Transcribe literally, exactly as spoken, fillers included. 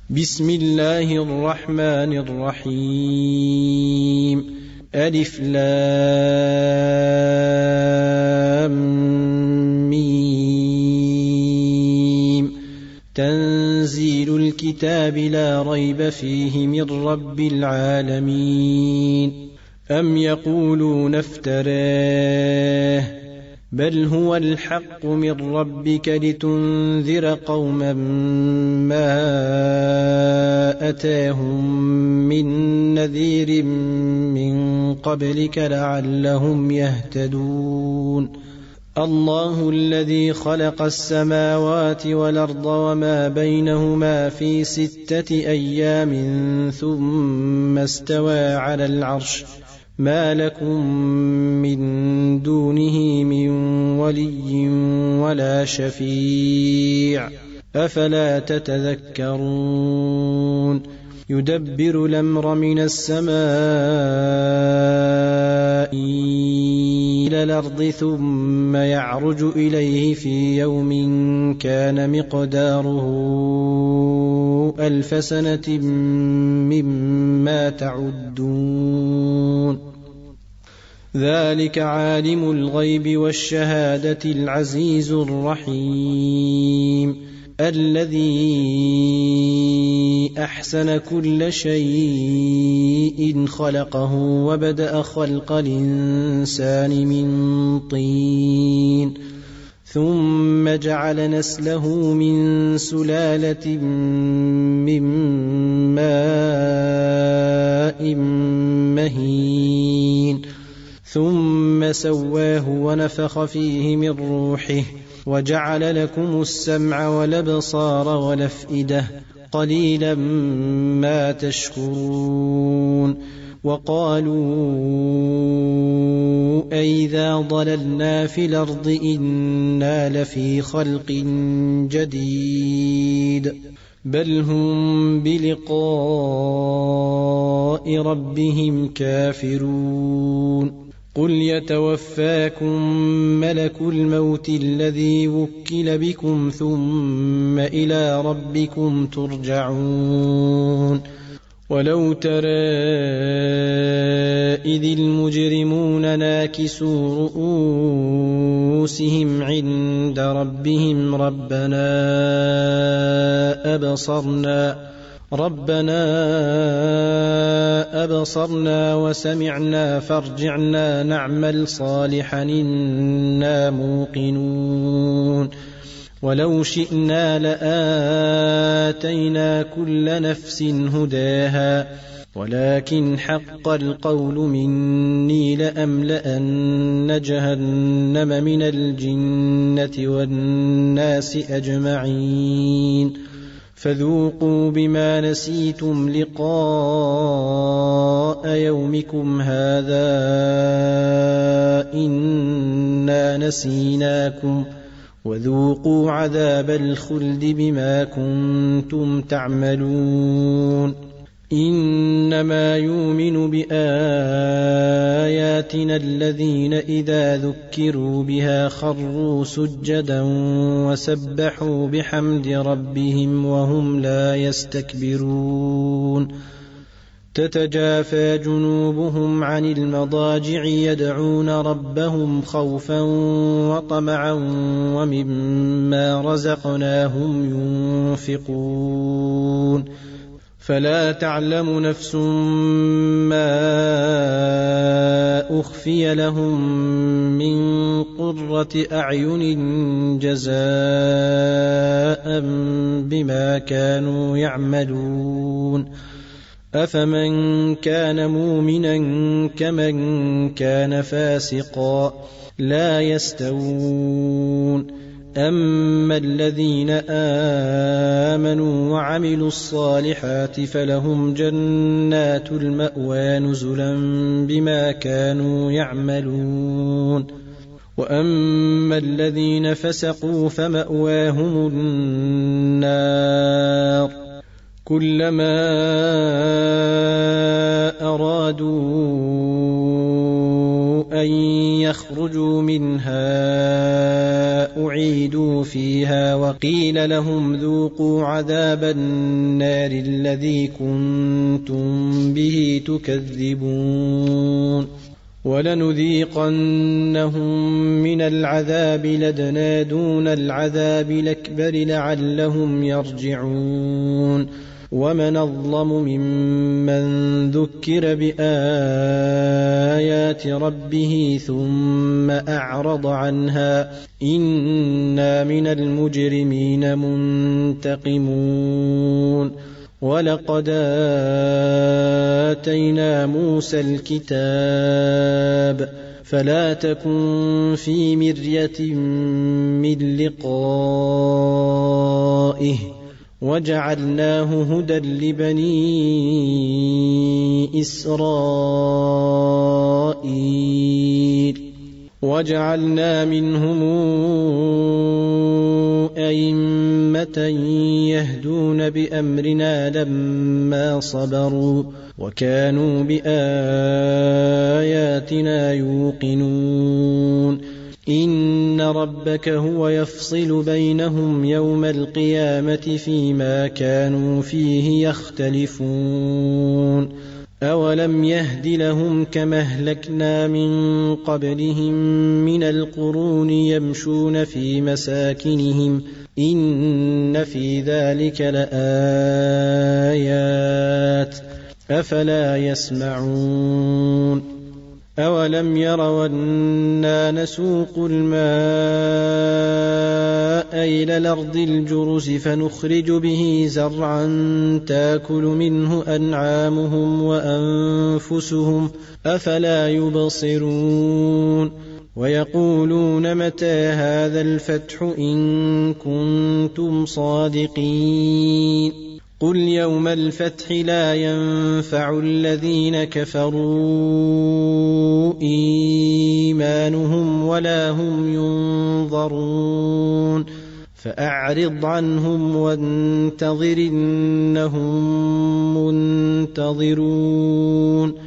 بسم الله الرحمن الرحيم. ألف لام ميم. تنزيل الكتاب لا ريب فيه من رب العالمين. أم يقولون افتراه بل هو الحق من ربك لتنذر قوما ما أتاهم من نذير من قبلك لعلهم يهتدون. الله الذي خلق السماوات والأرض وما بينهما في ستة أيام ثم استوى على العرش ما لكم من دونه من ولي ولا شفيع أفلا تتذكرون. يدبر الأمر من السماء إلى الأرض ثم يعرج إليه في يوم كان مقداره ألف سنة مما تعدون. ذلك عالم الغيب والشهادة العزيز الرحيم الذي أحسن كل شيء خلقه وبدأ خلق الإنسان من طين ثم جعل نسله من سلالة من ماء مهين ثم سواه ونفخ فيه من روحه وجعل لكم السمع والأبصار والأفئدة قليلا ما تشكرون. وقالوا أئذا ضللنا في الأرض إنا لفي خلق جديد بل هم بلقاء ربهم كافرون. قل يتوفاكم ملك الموت الذي وكل بكم ثم إلى ربكم ترجعون. ولو ترى إذ المجرمون ناكسوا رؤوسهم عند ربهم ربنا أبصرنا ربنا أبصرنا وسمعنا فارجعنا نعمل صالحا إنا موقنون. ولو شئنا لآتينا كل نفس هداها ولكن حق القول مني لأملأن جهنم من الجنة والناس أجمعين. فذوقوا بما نسيتم لقاء يومكم هذا إنا نسيناكم وذوقوا عذاب الخلد بما كنتم تعملون. إنما يؤمن بآياتنا الذين إذا ذكروا بها خروا سجدا وسبحوا بحمد ربهم وهم لا يستكبرون. تتجافى جنوبهم عن المضاجع يدعون ربهم خوفا وطمعا ومما رزقناهم ينفقون. فلا تعلم نفس ما أخفي لهم من قرة أعين جزاء بما كانوا يعملون. أفمن كان مؤمنا كمن كان فاسقا لا يستوون. أما الذين آمنوا وعملوا الصالحات فلهم جنات المأوى نزلا بما كانوا يعملون. وأما الذين فسقوا فمأواهم النار كلما أرادوا أن يخرجوا منها أعيدوا فيها وقيل لهم ذوقوا عذاب النار الذي كنتم به تكذبون ولنذيقنهم من العذاب لدنا دون العذاب الأكبر لعلهم يرجعون ومن أظلم ممن ذكر بآيات ربه ثم أعرض عنها إنا من المجرمين منتقمون ولقد آتينا موسى الكتاب فلا تكن في مرية من لقائه وجعلناه هدى لبني إسرائيل وجعلنا منهم أئمة يهدون بأمرنا لما صبروا وكانوا بآياتنا يوقنون إن ربك هو يفصل بينهم يوم القيامة فيما كانوا فيه يختلفون أولم يهد لهم كما أهلكنا من قبلهم من القرون يمشون في مساكنهم إن في ذلك لآيات أفلا يسمعون أولم يروا أنا نسوق الماء إلى الأرض الجرز فنخرج به زرعا تاكل منه أنعامهم وأنفسهم أفلا يبصرون ويقولون متى هذا الفتح إن كنتم صادقين قل يوم الفتح لا ينفع الذين كفروا إيمانهم ولا هم ينظرون فأعرض عنهم وانتظر إنهم منتظرون